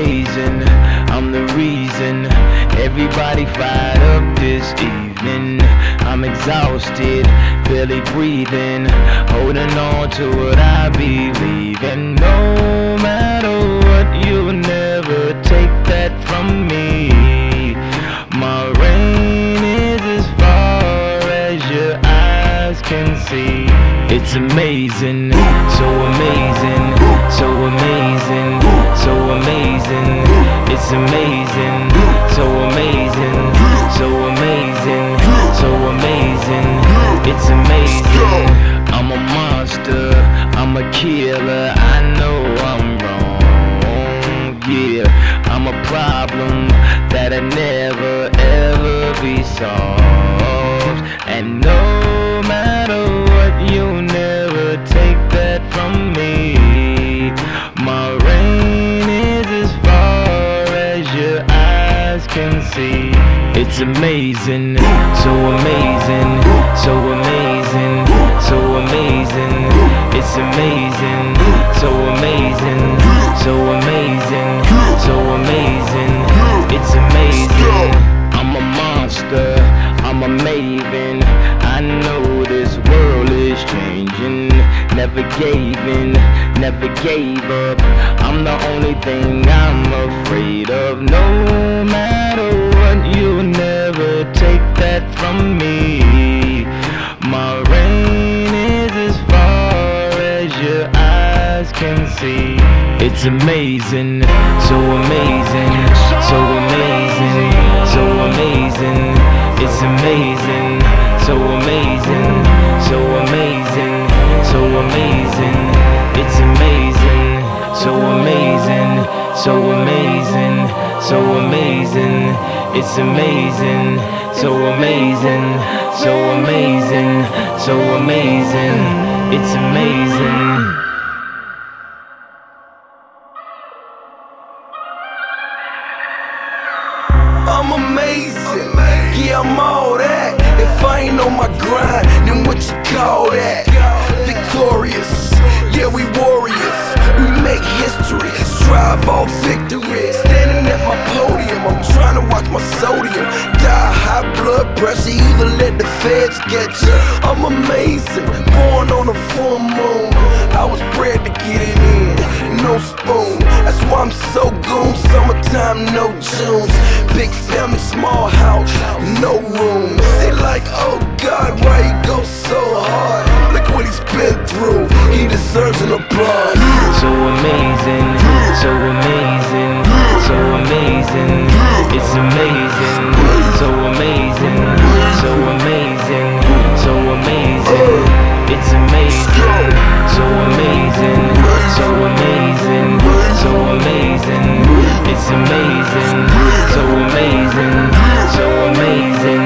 amazing. I'm the reason everybody fired up this evening. I'm exhausted, barely breathing, holding on to what I believe in. No matter what, you'll never take that from me. My reign is as far as your eyes can see. It's amazing, so amazing, so amazing, so amazing. It's amazing, so amazing, so amazing, so amazing. It's amazing. I'm a monster, I'm a killer. I know I'm wrong, yeah. I'm a problem that'll never ever be solved. And no matter what, you'll never take that from me. My reign is as far as your eyes can see. It's amazing, so amazing, so amazing, so amazing. It's amazing, so amazing, so amazing, so amazing. It's amazing. I'm a monster, I'm a maven. I know this world is changing. Never gave in, never gave up. I'm the only thing I'm afraid of. No matter what, you'll never take that from me. My reign is as far as your eyes can see. It's amazing, so amazing, so amazing, so amazing. It's amazing, so amazing, so amazing, so amazing. It's amazing, so amazing, so amazing, so amazing. It's amazing, so amazing, so amazing, so amazing. It's amazing. I'm amazing, yeah, I'm all that. If I ain't on my grind, then what you call that? Victorious, yeah, we warriors. We make history, strive all victory. Standing at my podium, I'm trying to watch my sodium. Die high blood pressure, either let the feds get you. I'm amazing, born on a full moon. I was bred to get it in, no spoon. That's why I'm so goon. Summertime, no Junes. Big family, small house, no room. They like, oh God, why he go so hard? Look what he's been through, he deserves an applause. So amazing, so amazing, so amazing. It's amazing, so amazing, so amazing, so amazing. It's amazing, so amazing, so amazing, so amazing. It's amazing, so amazing, so amazing.